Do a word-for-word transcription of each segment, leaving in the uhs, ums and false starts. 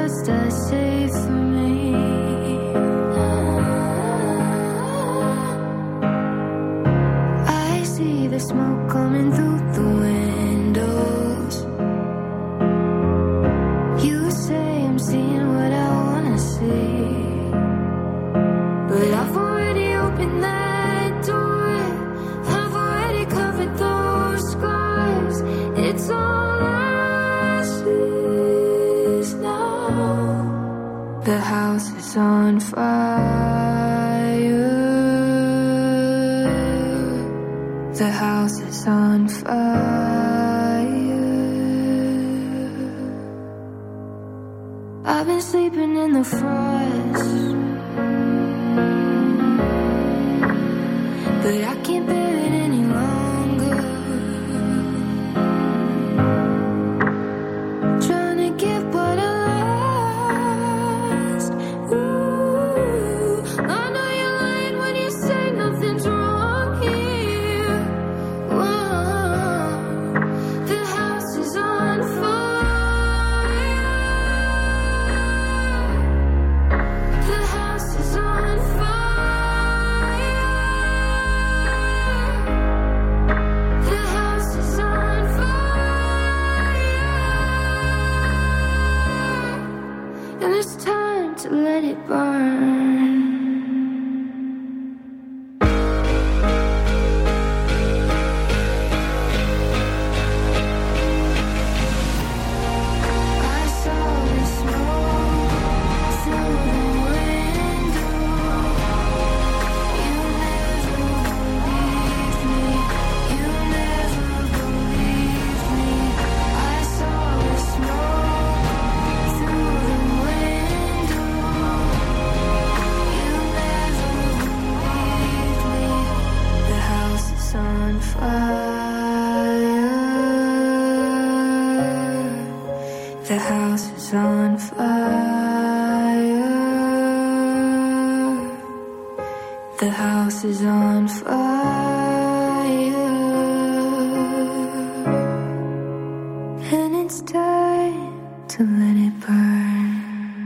just as safe for me. I see the smoke coming through the windows. You say I'm seeing what I wanna see, but I've already opened that door. I've already covered those scars. It's all as is now. The house is on fire. The house is on fire. I've been sleeping in the frost, but I can't bear it any longer. Trying to get what I lost. Ooh, I know you're lying when you say nothing's wrong here. Whoa, the house is on fire. The house is on fire. The house is on fire. And it's time to let it burn. I saw the smoke through the window. You never believed me. You never believed me. I saw the smoke through the window. You never believed me. The house is on fire. The house is on fire. The house is on fire. And it's time to let it burn.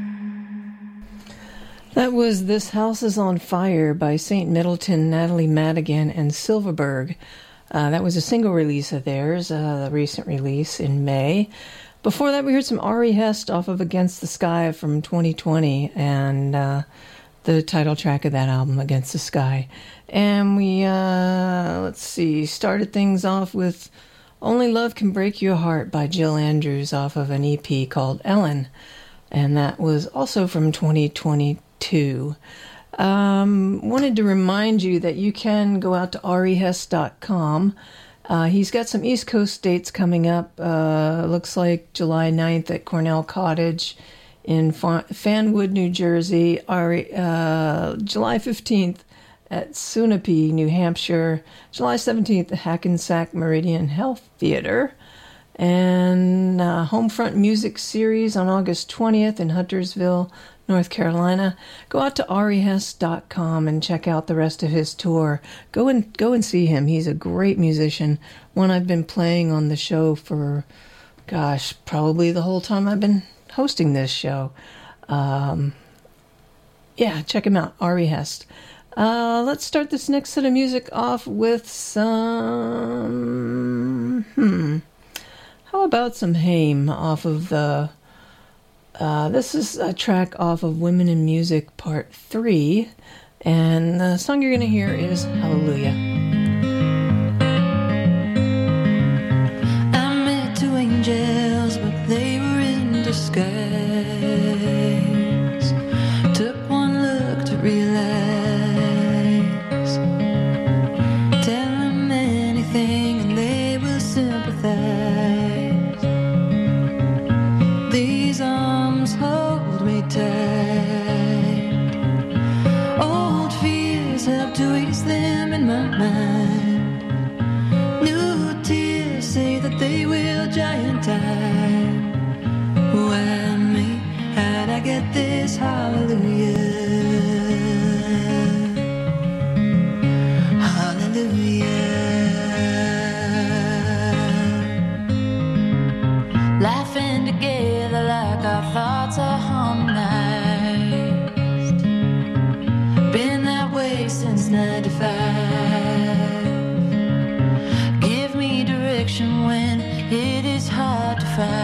That was This House is on Fire by Saint Middleton, Natalie Madigan, and Silverberg. Uh, that was a single release of theirs, uh, the recent release in May. Before that, we heard some Ari Hest off of Against the Sky from twenty twenty, and uh, the title track of that album, Against the Sky. And we, uh, let's see, started things off with Only Love Can Break Your Heart by Jill Andrews off of an E P called Ellen. And that was also from twenty twenty-two. Um, wanted to remind you that you can go out to ari hest dot com. Uh, he's got some East Coast dates coming up. Uh, looks like July ninth at Cornell Cottage in Fa- Fanwood, New Jersey. Ari, uh, July fifteenth at Sunapee, New Hampshire. July seventeenth at Hackensack Meridian Health Theater. And uh, Homefront Music Series on August twentieth in Huntersville, North Carolina. Go out to ari hest dot com and check out the rest of his tour. Go and go and see him. He's a great musician. One I've been playing on the show for, gosh, probably the whole time I've been hosting this show. Um, yeah, check him out, Ari Hest. Uh, let's start this next set of music off with some... Hmm... How about some Haim off of the... Uh, this is a track off of Women in Music Part three, and the song you're going to hear is Hallelujah. I met two angels, but they were in disguise. Took one look to realize. Tell them anything and they will sympathize. These arms hold me tight. Old fears help to ease them in my mind. New tears say that they will giant time. Why me? How'd I get this hallelujah? Hallelujah. Laughing together like our thoughts are harmonized. Been that way since ninety-five. Give me direction when it is hard to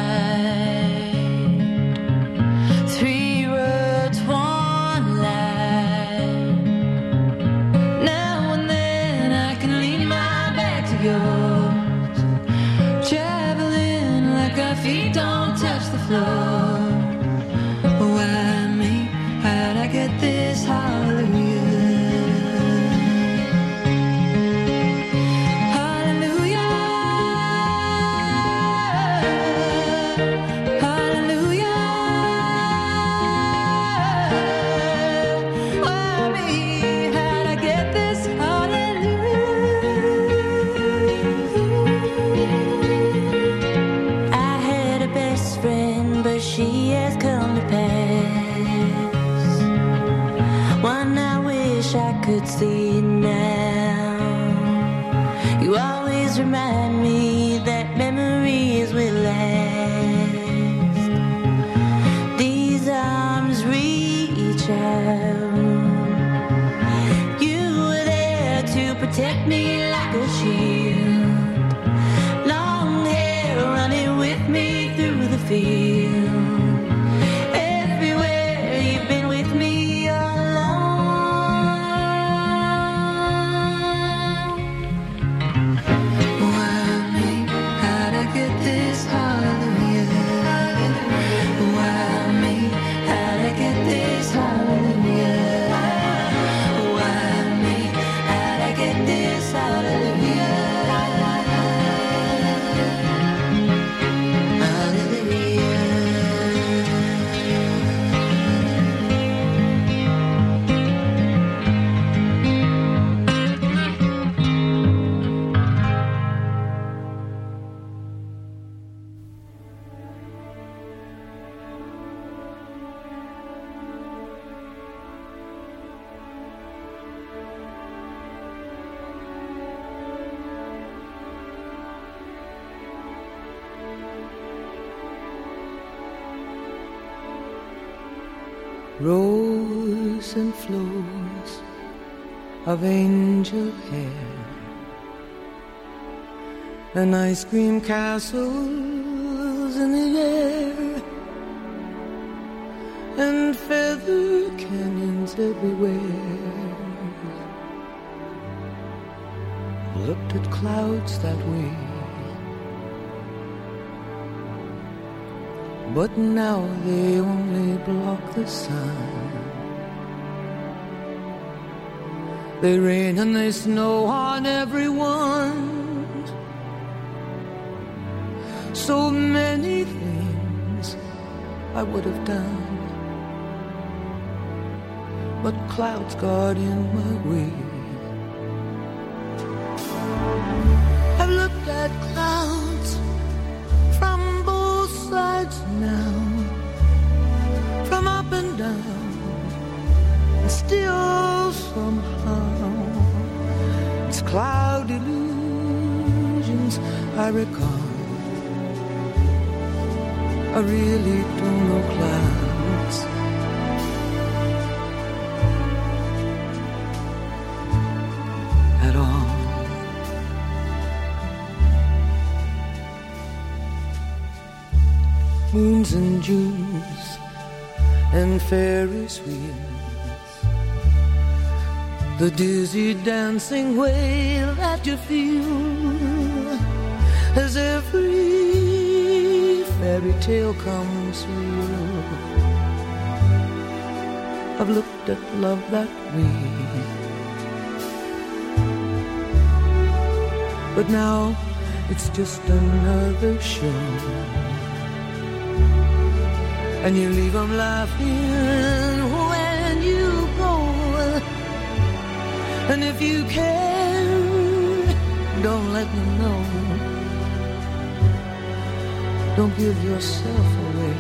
find. Three roads, one line. Now and then I can lean my back to yours, traveling like our feet don't touch the floor. Why me? How'd I get this hallelujah? She has come to pass. One I wish I could see it now. You always remind me that memories will last. These arms reach out. You were there to protect me like a shield. Long hair running with me through the field. Rows and flows of angel hair, and ice cream castles in the air, and feather canyons everywhere. Looked at clouds that way, but now they only block the sun. They rain and they snow on everyone. So many things I would have done, but clouds got in my way. I've looked at clouds from both sides now, from up and down, and still somehow it's cloud illusions I recall. I really don't know clouds. At all. Moons and Junes and Ferris wheels, the dizzy dancing way that you feel as every fairy tale comes real. I've looked at love that way, but now it's just another show, and you leave them laughing when you go. And if you can, don't let them know. Don't give yourself away.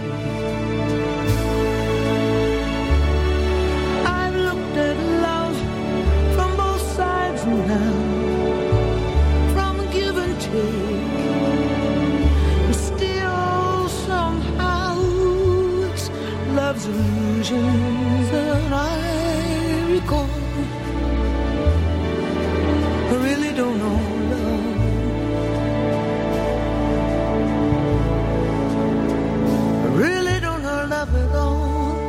I've looked at love from both sides now, from give and take, and still somehow it's love's illusions that I recall. I really don't know love. I really don't know love at all.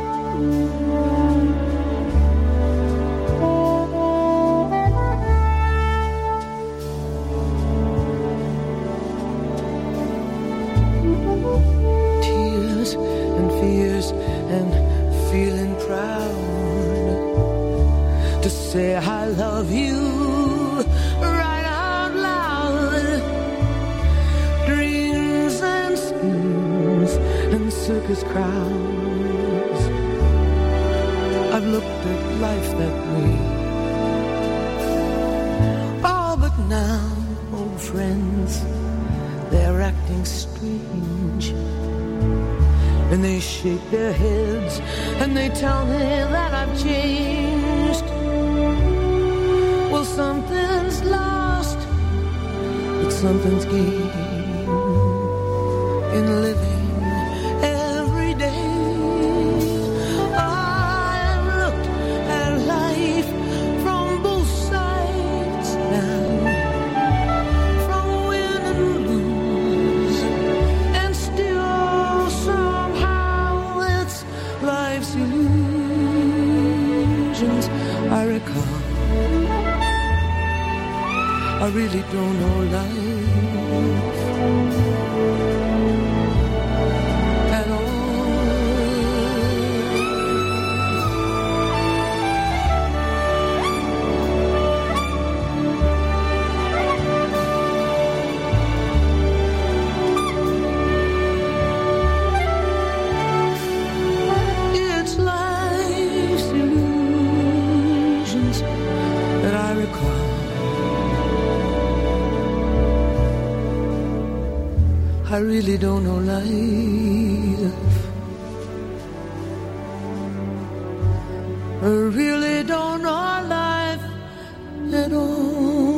Tears and fears and feeling proud to say I love you right out loud. Dreams and schemes and circus crowds, I've looked at life that way. Oh, but now, old friends, they're acting strange, and they shake their heads and they tell me that I've changed. Well, something's lost, but something's gained in living every day. I've looked at life from both sides now, from win and lose, and still somehow it's life's illusions I recall. I really don't know life at It's life's illusions that I recall. I really don't know life. I really don't know life at all.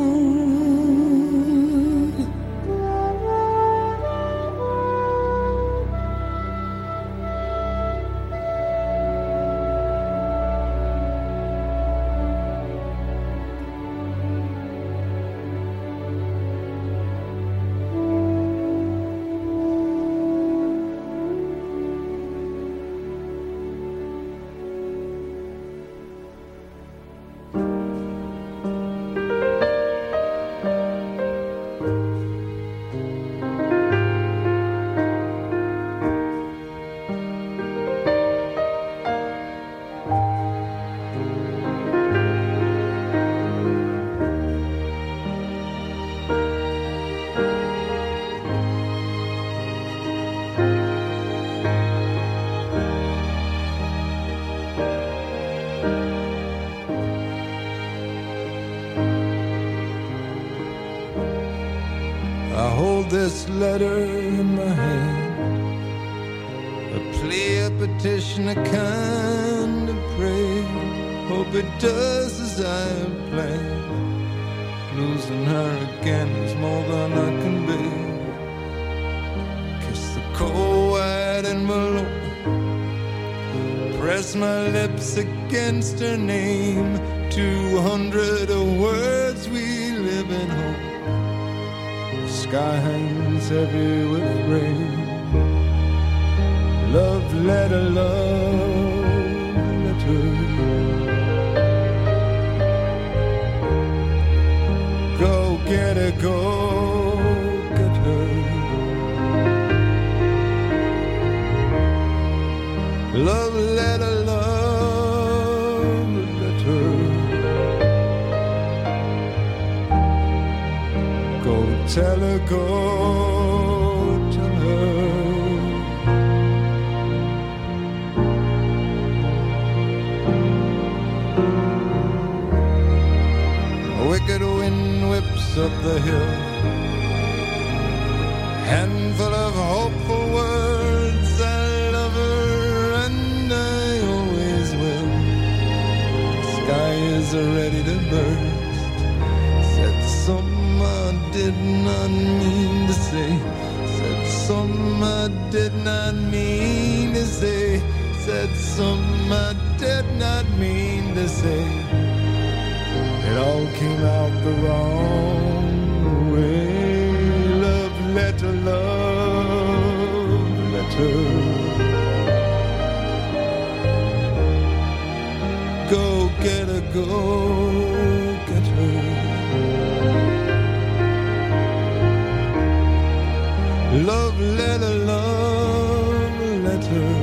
I hold this letter in my hand, a plea, a petition, a kind of prayer. Hope it does as I have planned. Losing her again is more than I can bear. Kiss the cold white envelope, press my lips against her name. Two hundred words we live in hope. Sky hangs heavy with rain. Love letter, love letter. Go get her, go get her. Love letter, love letter. Go tell her, go tell her. A wicked wind whips up the hill, handful of hopeful words. I love her and I always will. The sky is ready to burst. Said something I did not mean to say. Said something I did not mean to say. said something I did not mean to say. It all came out the wrong way. Love letter, love letter. Go get her, go get her. Love letter, love letter.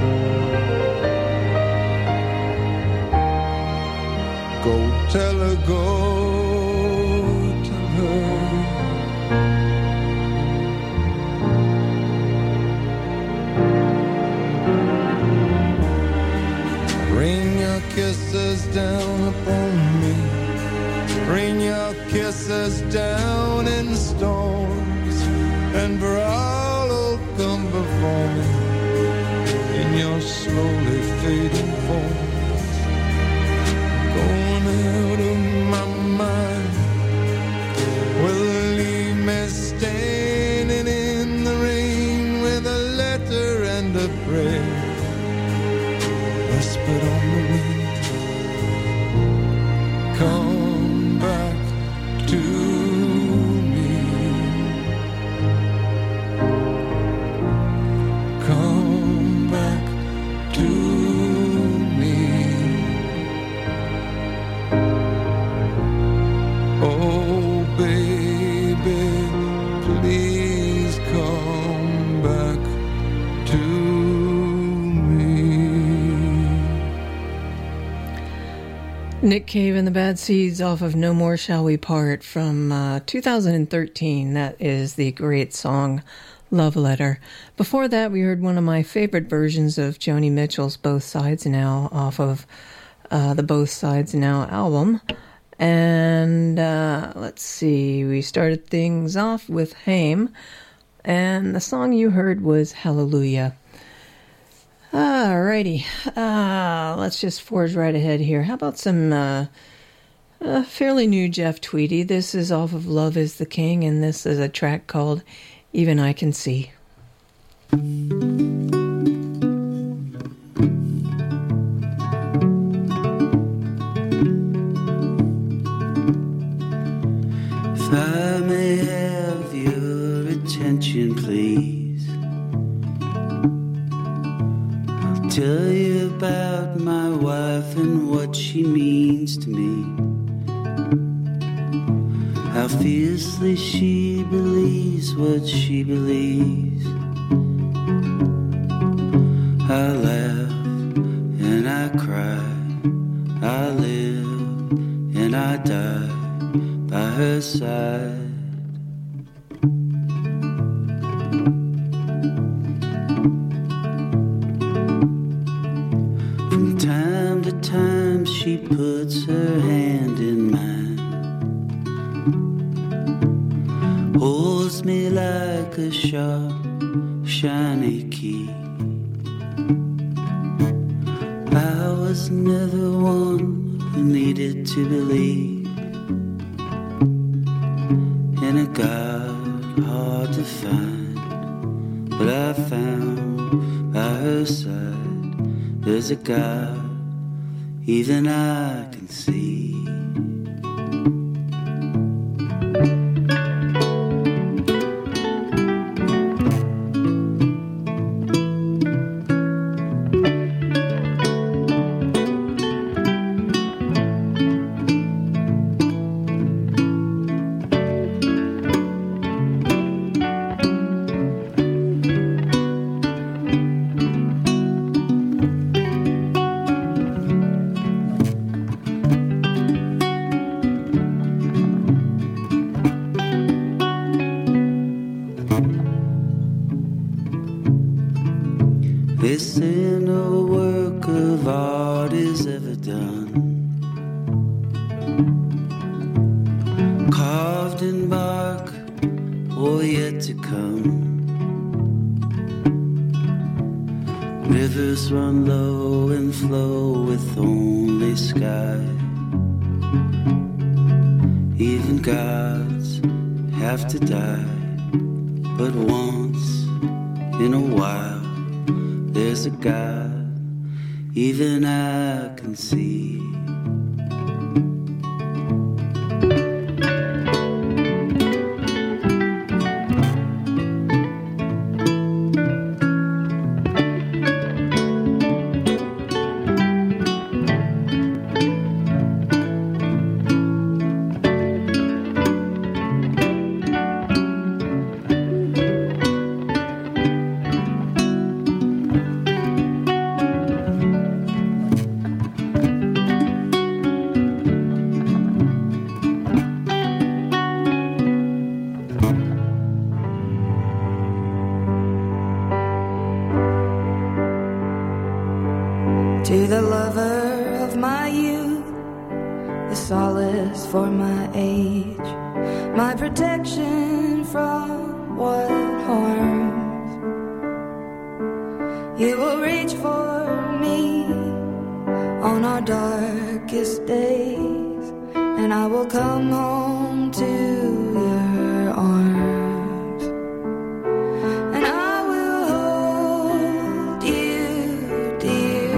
Go tell her, go tell her. Rain your kisses down upon me. Rain your kisses down in storms. And for all who'll come before me in your slowly fading forms, going out of my mind, will leave me standing in the rain with a letter and a prayer whispered on the wind. Come back to Nick Cave and the Bad Seeds off of No More Shall We Part from uh, two thousand thirteen. That is the great song Love Letter. Before that, we heard one of my favorite versions of Joni Mitchell's Both Sides Now off of uh, the Both Sides Now album. And uh, let's see, we started things off with Haim, and the song you heard was Hallelujah. Alrighty, uh, let's just forge right ahead here. How about some uh, uh, fairly new Jeff Tweedy? This is off of Love is the King, and this is a track called Even I Can See. If I may have your attention, please, tell you about my wife and what she means to me. How fiercely she believes what she believes. I laugh and I cry. I live and I die by her side. Time she puts her hand in mine, holds me like a sharp, shiny key. I was never one who needed to believe in a God hard to find, but I found by her side there's a God even I can see. This ain't no work of art is ever done, carved in bark or yet to come. Rivers run low and flow with only sky. Even gods have to die, but once in a while there's a God even I can see. To the lover of my youth, the solace for my age, my protection from what harms. You will reach for me on our darkest days, and I will come home to your arms, and I will hold you dear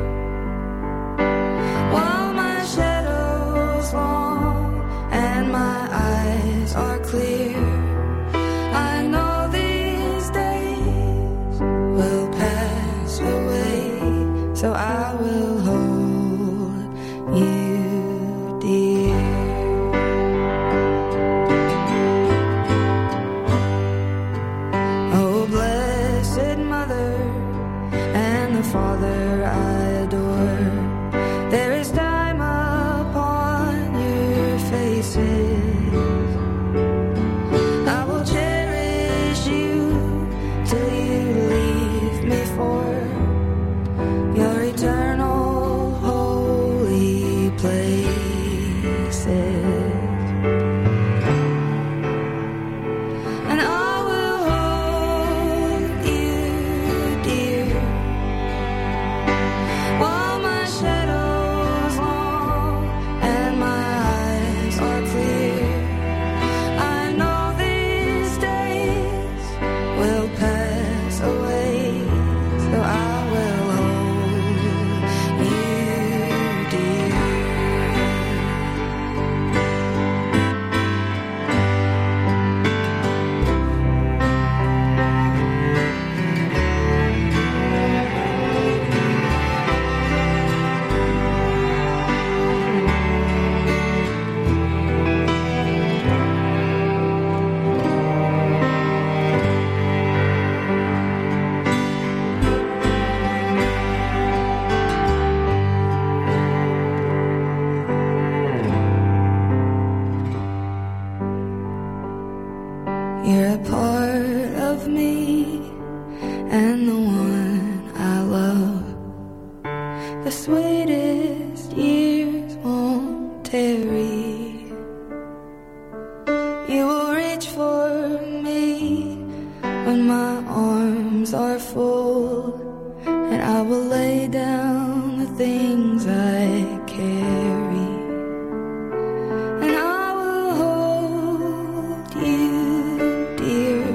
while my shadow's long and my eyes are clear. I know these days will pass away, so I will hold you dear. Oh, blessed Mother and the Father I adore, there is time upon your faces. I will cherish you till you leave me for your eternal holy places. And I will hold you dear while my shadow's long and my eyes are clear. I know these days will pass away, so I will hold you dear. You're a part of me and the one I love. The sweetest years won't tarry. You will reach for me when my arms are full, and I will lay down the things I carry, and I will hold you dear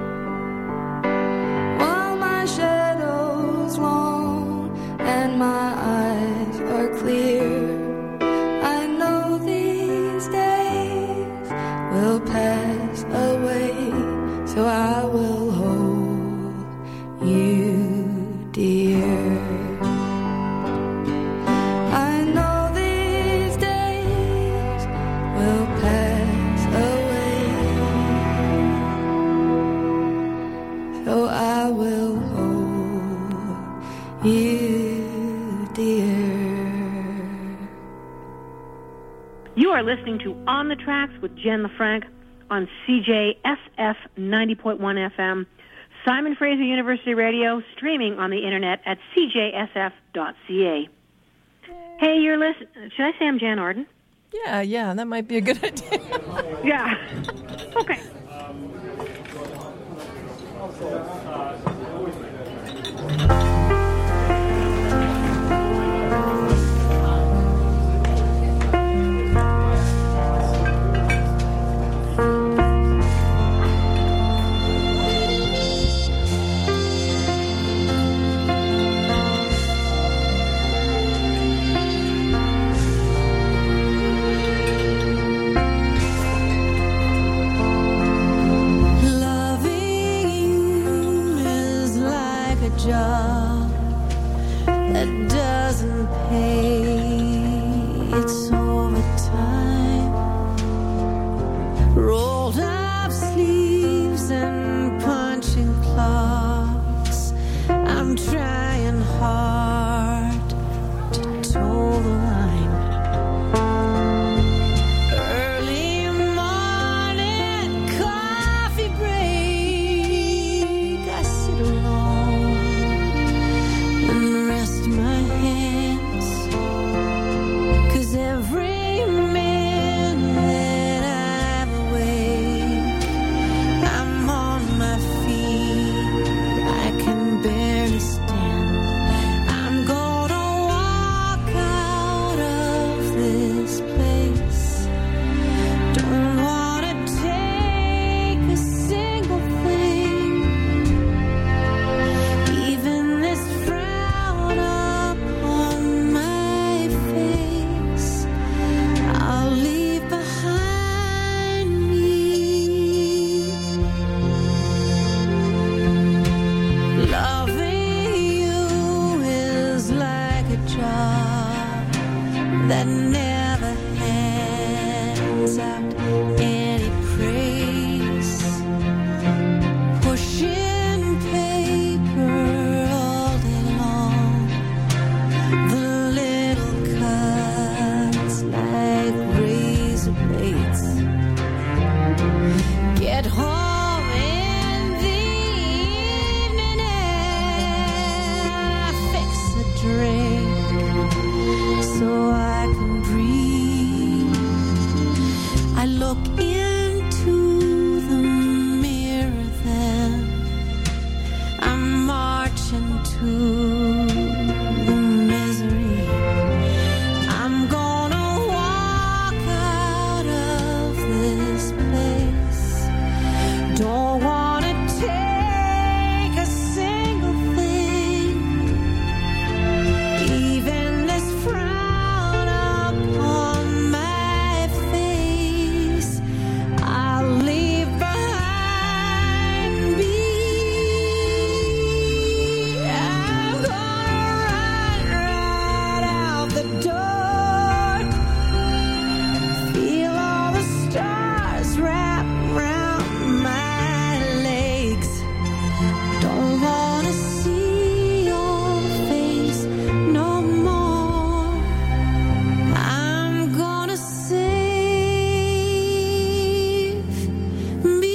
while my shadow's long and my eyes are clear. I know these days will pass away, so I will hold you dear. I know these days will pass away, so I will hold you dear. You are listening to On the Tracks with Jen LaFranc on C J S F ninety point one F M, Simon Fraser University Radio, streaming on the internet at c j s f dot c a. Hey, you're listening. Should I say I'm Jan Arden? Yeah, yeah, that might be a good idea. Yeah. Okay. that never hands out any praise, pushing paper all day long, the little cuts like razor blades, get home in the evening and fix a drink so I can breathe. I look into the mirror then I'm marching to the misery. I'm gonna walk out of this place. Don't wanna take a single thing, even this frown upon my face. I'll leave behind me. I'm gonna run right out the door, feel all the stars wrap round my legs. Don't wanna see your face no more. I'm gonna save me.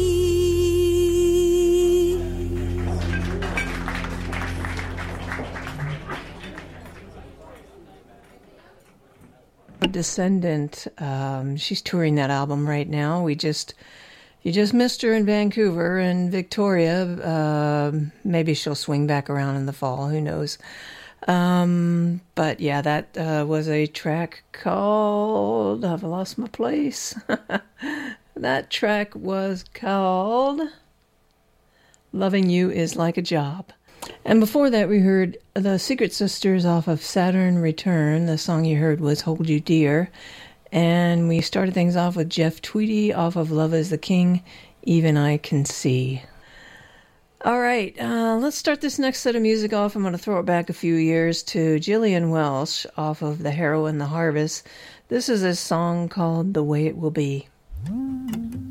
Descendant. Um, she's touring that album right now. We just, you just missed her in Vancouver and Victoria. Uh, maybe she'll swing back around in the fall. Who knows? Um, but yeah, that uh, was a track called. I've lost my place. That track was called "Loving You Is Like a Job." And before that, we heard the Secret Sisters off of Saturn Return. The song you heard was Hold You Dear. And we started things off with Jeff Tweedy off of Love is the King, Even I Can See. All right, uh, let's start this next set of music off. I'm going to throw it back a few years to Gillian Welch off of The Harrow and the Harvest. This is a song called The Way It Will Be. Mm-hmm.